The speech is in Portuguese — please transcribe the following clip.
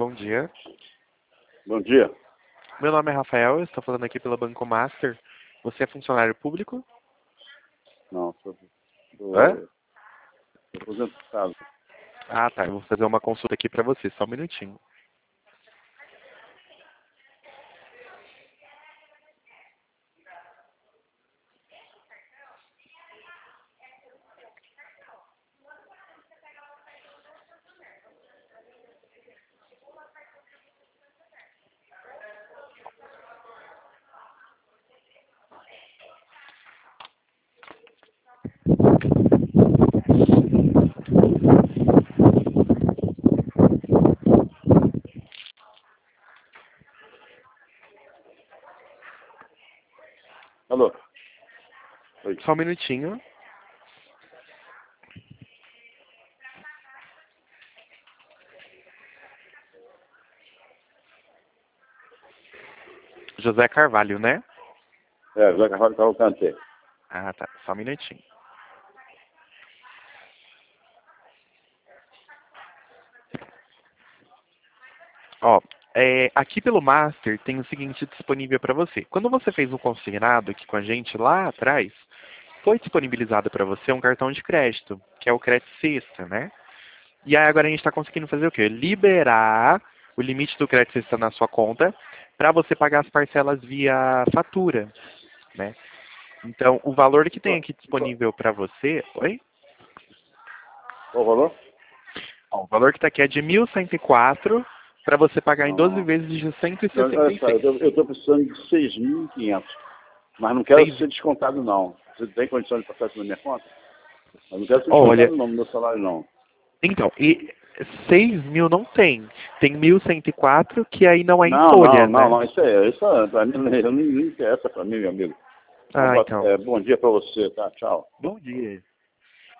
bom dia. Bom dia. Meu nome é Rafael, eu estou falando aqui pela Banco Master. Você é funcionário público? Não, Hã? sou aposentado. Ah, tá. Eu vou fazer uma consulta aqui para você, só um minutinho. Alô? Oi. Só um minutinho. José Carvalho, né? José Carvalho Cavalcante. Ah, tá. Só um minutinho. Ó, aqui pelo Master tem o seguinte disponível para você. Quando você fez o consignado aqui com a gente lá atrás, foi disponibilizado para você um cartão de crédito, que é o Crédito Sexta, né? E aí agora a gente está conseguindo fazer o quê? Liberar o limite do crédito Sexta na sua conta para você pagar as parcelas via fatura, né? Então, o valor que tem aqui disponível para você... Oi? Qual o valor? Ó, o valor que está aqui é de 1.104 para você pagar em 12 Não. vezes de Olha só, 166. eu estou precisando de 6.500, mas não quero Seis- ser descontado, não. Você tem condição de passar isso na minha conta? Eu não quero ser Olha, descontado, não, no meu salário, não. então, e 6.000 não tem. Tem 1.104 que aí não é em Não, folha, não, não, né? não. Isso pra mim, não interessa pra mim, meu amigo. Ah, então. Bom dia pra você, tá? Tchau. Bom dia.